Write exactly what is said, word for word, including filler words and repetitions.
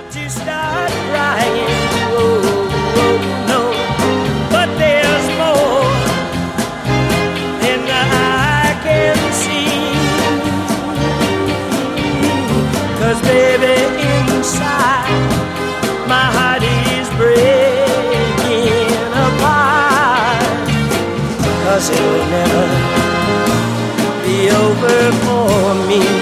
to start crying. Oh, oh no, but there's more than I can see. 'Cause baby, inside my heart is breaking apart. 'Cause it'll never be over for me.